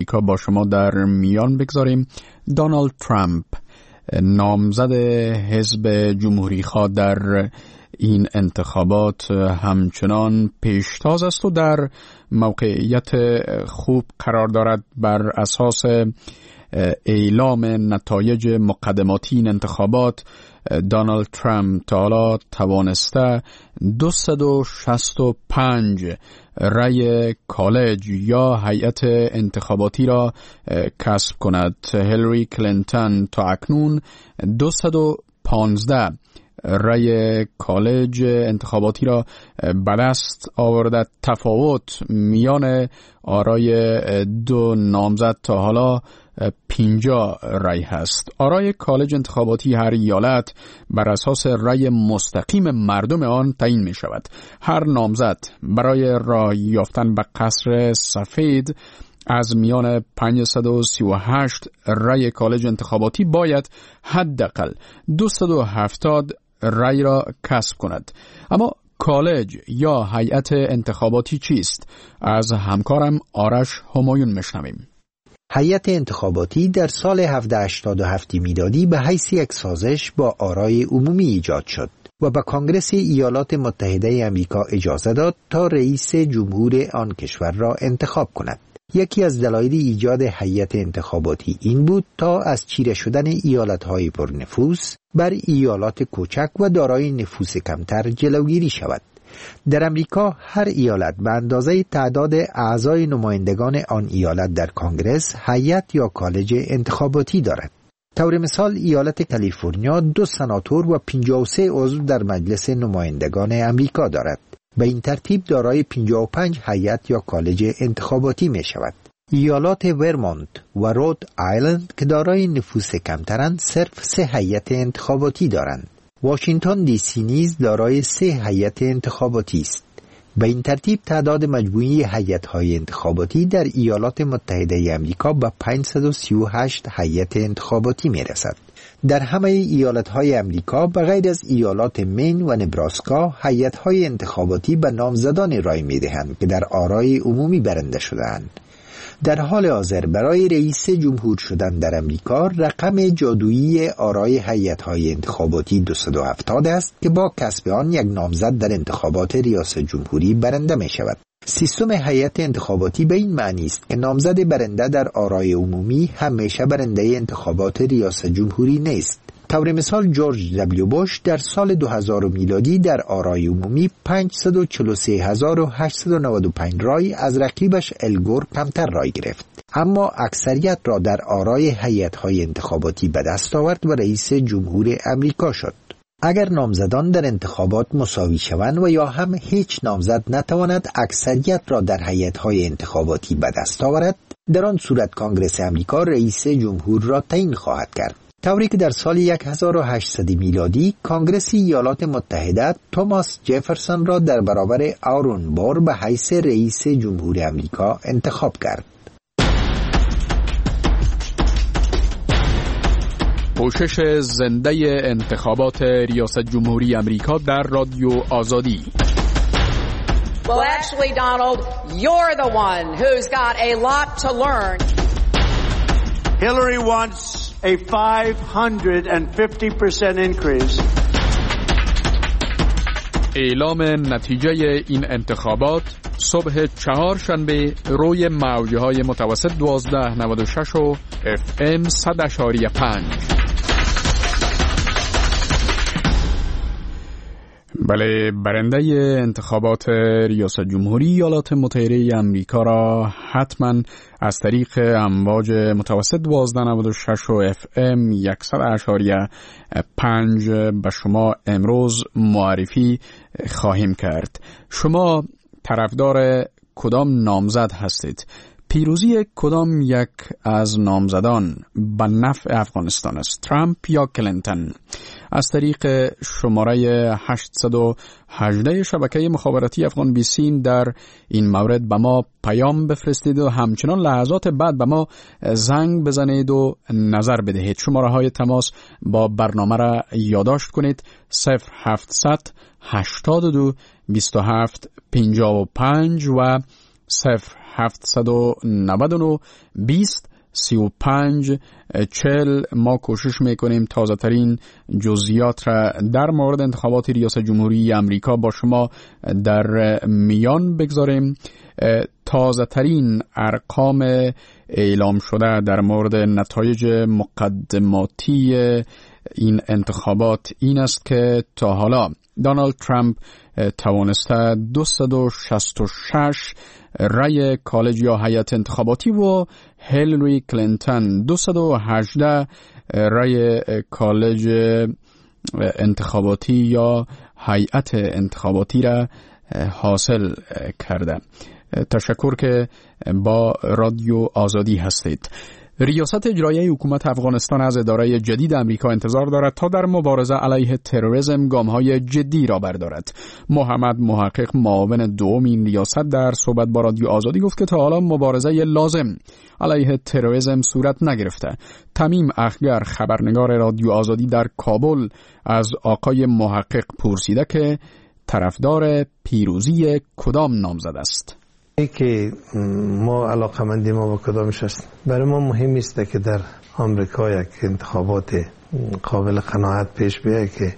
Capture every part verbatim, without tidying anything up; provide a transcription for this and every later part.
امریکا با شما در میان بگذاریم. دونالد ترامپ نامزد حزب جمهوری‌خواه در این انتخابات همچنان پیشتاز است و در موقعیت خوب قرار دارد. بر اساس اعلام نتایج مقدماتی این انتخابات، دونالد ترامپ تا حالا توانسته دویست و شصت و پنج رأی کالج یا هیئت انتخاباتی را کسب کند. هیلاری کلینتون تا اکنون دویست و پانزده رأی کالج انتخاباتی را به دست آورده. تفاوت میان آرای دو نامزد تا حالا پنجاه رأی هست. آرای کالج انتخاباتی هر ایالت بر اساس رأی مستقیم مردم آن تعیین می شود. هر نامزد برای راه یافتن به قصر سفید از میان پانصد و سی و هشت رأی کالج انتخاباتی باید حداقل دویست و هفتاد رأی را کسب کند. اما کالج یا هیئت انتخاباتی چیست؟ از همکارم آرش همایون میشنویم. هیئت انتخاباتی در سال هفتصد و هشتاد و هفت میلادی به حیث یک سازش با آرای عمومی ایجاد شد و به کانگرس ایالات متحده آمریکا اجازه داد تا رئیس جمهور آن کشور را انتخاب کند. یکی از دلایل ایجاد هیئت انتخاباتی این بود تا از چیره شدن ایالت‌های پرنفوذ بر ایالات کوچک و دارای نفوذ کمتر جلوگیری شود. در امریکا هر ایالت به اندازه تعداد اعضای نمایندگان آن ایالت در کانگرس هیئت یا کالج انتخاباتی دارد. طور مثال ایالت کالیفرنیا دو سناتور و پنجاه و سه عضو در مجلس نمایندگان امریکا دارد. به این ترتیب دارای پنجاه و پنج هیئت یا کالج انتخاباتی می شود. ایالات ورمونت و رود آیلند که دارای نفوذ کمترند صرف سه هیئت انتخاباتی دارند. واشنگتن دی سی نیز دارای سه هیئت انتخاباتی است. به این ترتیب تعداد مجموعی هیئت‌های انتخاباتی در ایالات متحده آمریکا به پانصد و سی و هشت هیئت انتخاباتی می رسد. در همه ایالت‌های آمریکا به غیر از ایالات مین و نبراسکا هیئت‌های انتخاباتی به نامزدان رای می‌دهند که در آرای عمومی برنده شده‌اند. در حال حاضر برای رئیس جمهور شدن در امریکا رقم جادویی آرای هیئت‌های انتخاباتی دویست و هفتاد است که با کسب آن یک نامزد در انتخابات ریاست جمهوری برنده می شود. سیستم هیئت انتخاباتی به این معنی است که نامزد برنده در آرای عمومی همیشه برنده انتخابات ریاست جمهوری نیست. طور مثال جورج دبلیو بوش در سال دو هزار میلادی در آرای عمومی پانصد و چهل و سه هزار و هشتصد و نود و پنج رای از رقیبش الگور کمتر رای گرفت، اما اکثریت را در آرای هیئت‌های انتخاباتی به دست آورد و رئیس جمهور امریکا شد. اگر نامزدان در انتخابات مساوی شوند و یا هم هیچ نامزد نتواند اکثریت را در هیئت‌های انتخاباتی به دست آورد، در آن صورت کانگرس امریکا رئیس جمهور را تعیین خواهد کرد. طوری که در سال هزار و هشتصد میلادی کانگرس ایالات متحده توماس جفرسون را در برابر آرون بور به حیث رئیس جمهور امریکا انتخاب کرد. پوشش زنده انتخابات ریاست جمهوری امریکا در رادیو آزادی. Well, actually, Donald, you're the one who's got a lot to learn. Hillary wants a five hundred fifty percent increase. اعلام نتیجه این انتخابات صبح چهارشنبه روی موج‌های متوسط دوازده نود و شش و اف ام صد اشاریه پنج. بله، برنده انتخابات ریاست جمهوری ایالات متحده آمریکا را حتما از طریق امواج متوسط دوازده نود و شش و اف ام صد اشاریه پنج به شما امروز معرفی خواهیم کرد. شما طرفدار کدام نامزد هستید؟ پیروزی کدام یک از نامزدان به نفع افغانستان است؟ ترامپ یا کلینتون؟ از طریق شماره هشتصد و هجده شبکه مخابراتی افغان بیسیم در این مورد به ما پیام بفرستید و همچنان لحظات بعد به ما زنگ بزنید و نظر بدهید. شماره های تماس با برنامه را یادداشت کنید: صفر هفتصد هشتاد و دو بیست و هفت پنجاه و پنج و صفر هفتصد و نود و نه بیست سی و پنج چل. ما کوشش میکنیم تازه ترین جزئیات را در مورد انتخابات ریاست جمهوری امریکا با شما در میان بگذاریم. تازه ترین ارقام اعلام شده در مورد نتایج مقدماتی این انتخابات این است که تا حالا دونالد ترامپ توانسته دویست و شصت و شش رای کالج یا هیئت انتخاباتی و هیلاری کلینتون دویست و هجده رای کالج انتخاباتی یا هیئت انتخاباتی را حاصل کرده. تشکر که با رادیو آزادی هستید. ریاست اجرایی حکومت افغانستان از اداره جدید امریکا انتظار دارد تا در مبارزه علیه تروریسم گام‌های جدی را بردارد. محمد محقق معاون دوم این ریاست در صحبت با رادیو آزادی گفت که تا حالا مبارزه لازم علیه تروریسم صورت نگرفته. تمیم اخگر خبرنگار رادیو آزادی در کابل از آقای محقق پرسیده که طرفدار پیروزی کدام نامزد است. ای که ما علاقمندی ما با کدامش است. برای ما مهم است که در آمریکا یک انتخابات قابل قناعت پیش بیاید که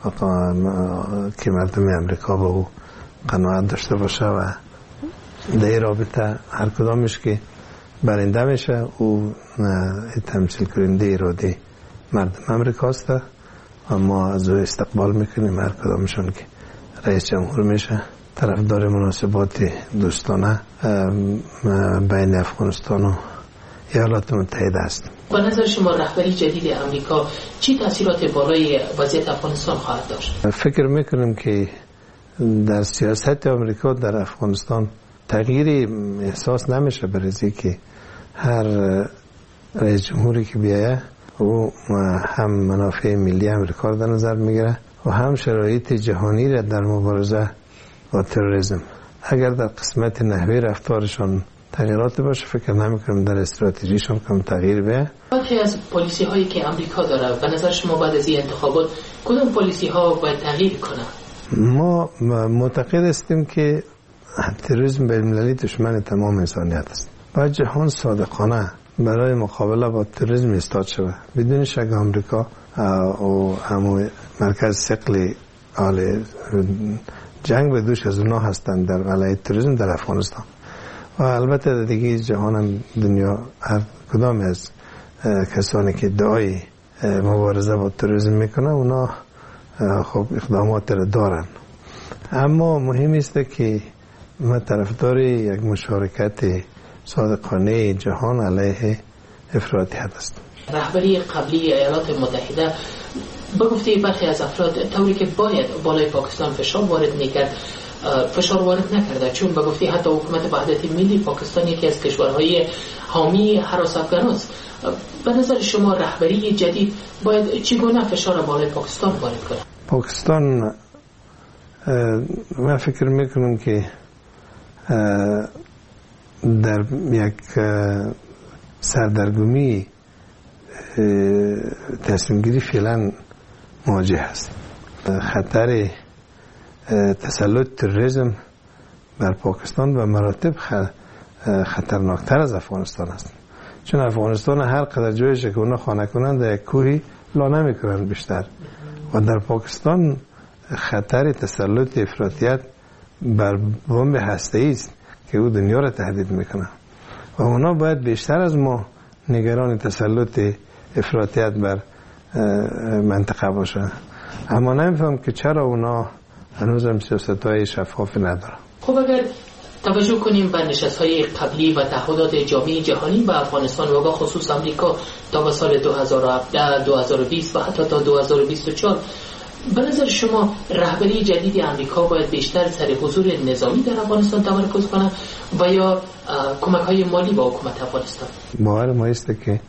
که مردم امریکا با او قناعت داشته باشه و در رابطه هر کدامش که برنده میشه او تمثیل کننده اراده مردم امریکا است و ما از او استقبال میکنیم. هر کدامشون که رئیس جمهور میشه طرفدار مناسبات دوستانه بین افغانستان و ایالات متحده است. با نظر شما رهبری جدید امریکا چی تاثیرات بالای وضعیت افغانستان خواهد داشت؟ فکر میکنم که در سیاست امریکا در افغانستان تغییری احساس نمیشه، برای که هر رئیس جمهوری که بیایه او هم منافع ملی امریکا را در نظر میگیره و هم شرایط جهانی را در مبارزه با تروریسم. اگر در قسمت نحوه رفتارشان تغییرات باشه فکر نمیکنم در استراتژیشون کم تغییر بیه. یکی از پالیسی هایی که امریکا داره به نظر شما بعد از این انتخابات کدام پالیسی ها باید تغییر کنه؟ ما معتقد هستیم که تروریسم بین‌المللی دشمن تمام انسانیت است. باید جهان صادقانه برای مقابله با تروریسم ایستاد شود. بدون شک آمریکا و همو مرکز ثقل حال جنگ به دوش از اونا هستند در علیه تروریسم در افغانستان و البته دیگه جهان هم دنیا هر کدام از کسانی که دعای مبارزه با تروریسم میکنه اونا خب اقدامات را دارن، اما مهم است که ما طرفدار یک مشارکت صادقانه جهان علیه افراطیت است. رهبری قبلی ایالات متحده بگفته برخی از افراد طوری که باید بالای پاکستان فشار وارد میکرد فشار وارد نکرده، چون بگفته حتی حکومت وحدت ملی پاکستان یکی از کشورهای حامی هراس افغان است. به نظر شما رهبری جدید باید چگونه فشار بالای پاکستان وارد کنه؟ پاکستان من فکر میکنم که در یک سردرگمی تصمیم گیری فعلا مواجه است. خطر تسلط تروریسم بر پاکستان و مراتب خطرناکتر از افغانستان است، چون افغانستان هر قدر جایش که اونا خانه کنند در یک کوهی لا نمی کنند بیشتر، و در پاکستان خطر تسلط افراطیت بر بمب هسته‌ای است که او دنیا را تهدید میکنه و اونا باید بیشتر از ما نگران تسلط افراطیت بر منطقه باشه. اما نمیفهم که چرا اونا هنوز هم سیاست‌های شفافی ندارن. خب اگر توجه کنیم به نشست‌های قبلی و تعهدات جامعه جهانی به افغانستان و خصوص امریکا تا به سال دو هزار و هفده دو هزار و بیست و حتی تا دو هزار و بیست و چهار، به نظر شما رهبری جدید امریکا باید بیشتر سر حضور نظامی در افغانستان تمرکز کنه و یا کمک‌های مالی به حکومت افغانستان؟ باور ما است که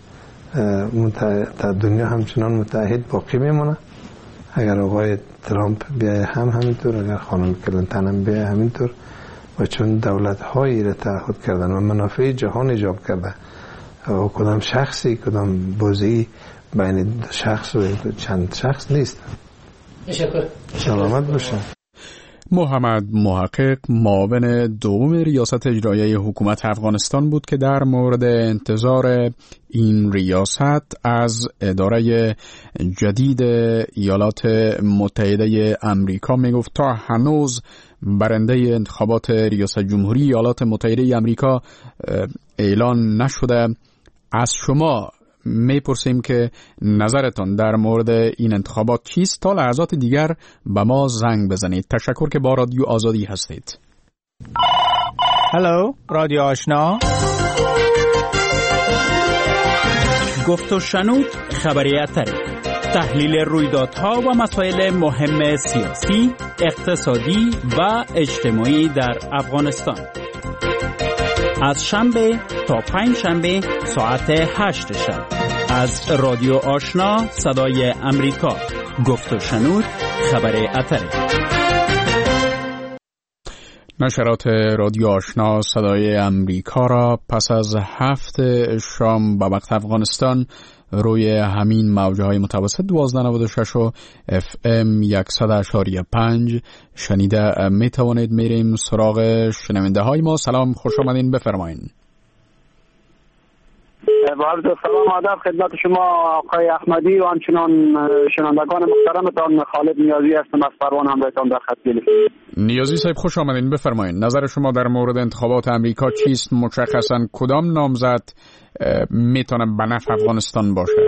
دنیا همچنان متحد باقی میمونه. اگر آقای ترامپ بیای هم همینطور، اگر خانم کلینتون هم بیای همینطور، و چون دولت هایی را تعهد کردن و منافع جهان ایجاب کرده و کدام شخصی کدام بازی بین شخص و چند شخص نیست. تشکر. سلامت باشن. محمد محقق معاون دوم ریاست اجرایی حکومت افغانستان بود که در مورد انتظار این ریاست از اداره جدید ایالات متحده آمریکا میگفت تا هنوز برنده انتخابات ریاست جمهوری ایالات متحده آمریکا اعلان نشده. از شما میپرسیم که نظرتان در مورد این انتخابات چیست. تا لحظات دیگر به ما زنگ بزنید. تشکر که با رادیو آزادی هستید. هلو رادیو آشنا، گفت و شنود خبری اتری، تحلیل رویدادها و مسائل مهم سیاسی، اقتصادی و اجتماعی در افغانستان، از شنبه تا پنج شنبه ساعت هشت شب از رادیو آشنا صدای امریکا. گفت و شنود خبر اتری. نشرات رادیو آشنا صدای امریکا را پس از هفت شام به وقت افغانستان روی همین موجهای متوسط دوازده نود و شش و اف ام صد اشاری پنج شنیده می توانید. میریم سراغ شنونده های ما. سلام، خوش آمدین، بفرمایین. با عرض سلام آداب خدمت شما آقای احمدی و همچنان شنوندگان محترمتان. خالد نیازی هستم از فروان، همراهتان در خط تلفنی. نیازی صاحب خوش آمدین، بفرمایین. نظر شما در مورد انتخابات امریکا چیست؟ مشخصاً کدام نامزد میتونه به نفع افغانستان باشه؟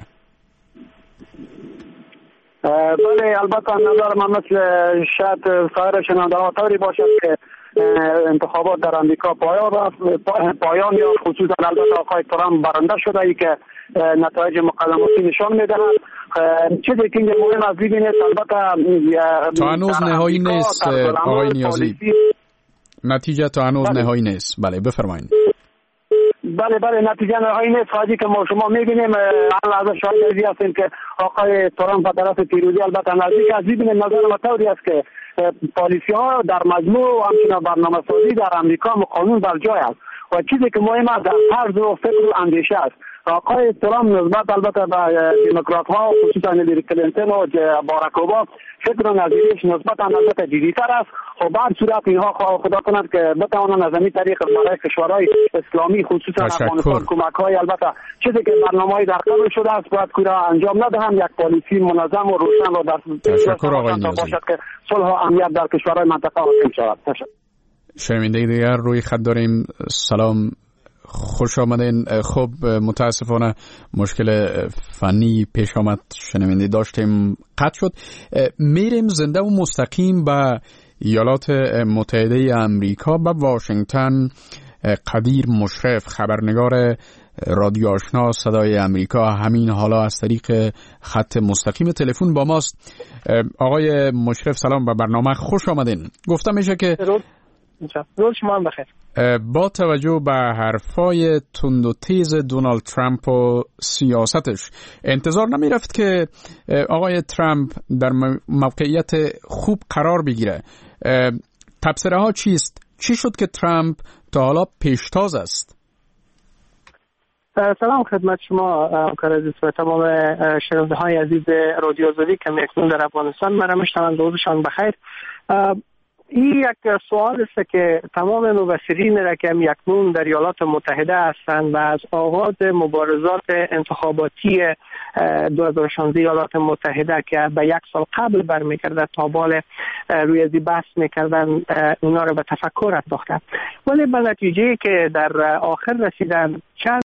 بله، البته نظر من مثل شاید سایر شنونده‌ها طوری باشد که انتخابات در امریکا پایان پایان یا خصوصا البته آقای ترامپ برنده شده ای که نتایج مقدماتی نشان میدهد. چیزی که مهم از ببینید البته تا هنوز نهایی نیست آقای نیازی، نتیجه تا هنوز نهایی نیست. بله بفرمایید. بله بله نتیجه نهایی نیست. حاجی که ما شما میبینیم الان شاهد هستیم که آقای ترامپ به طرف پیروزی البته نزدیک است. ببینید نظر ما طوری است که پالیسی ها در مجموع و همچنین برنامه سازی در امریکا قانون بر جای است و چیزی که مهم است در طرز و فکر و اندیشه است. آقای ترامپ نسبت البته به دموکرات ها خصوصا هیلاری کلینتون و باراک اوباما فکر و نظریش نسبتا البته جدی‌تر است. خب بعد صورت اینها خدا کند که بتوانند از همین طریق برای کشورهای اسلامی خصوصا افغانستان کمک های البته چیزی که برنامه‌ای در قبل شده است باید کورا انجام ندهند. یک پالیسی منظم و روشن و در تشکر آقای نیازی باشد که صلح و امنیت در کشورهای منطقه حاکم شود. شنونده دیگر روی خط داریم. سلام، خوش آمدین. خب متاسفانه مشکل فنی پیش آمد، شنونده داشتیم قطع شد. میریم زنده و مستقیم به ایالات متحده آمریکا، به واشنگتن. قدیر مشرف خبرنگار رادیو آشنا صدای امریکا همین حالا از طریق خط مستقیم تلفن با ماست. آقای مشرف سلام، به برنامه خوش آمدین. گفتم میشه که روز شما هم بخیر. با توجه به حرفای تند و تیز دونالد ترامپ و سیاستش انتظار نمی رفت که آقای ترامپ در موقعیت خوب قرار بگیره. تبصره ها چیست؟ چی شد که ترامپ تا حالا پیشتاز است؟ سلام خدمت شما همکار عزیز و تمام شنونده های عزیز رادیو آزادی که میکنن در افغانستان. من میشتم روزشان بخیر. این یک سوال است که تمام مبصرین را که اکنون در ایالات متحده هستند و از آغاز مبارزات انتخاباتی دو هزار و شانزده ایالات متحده که به یک سال قبل برمیگرده تا بال روی ازی بحث میکردن اونا را به تفکر انداختند، ولی به نتیجه که در آخر رسیدن چند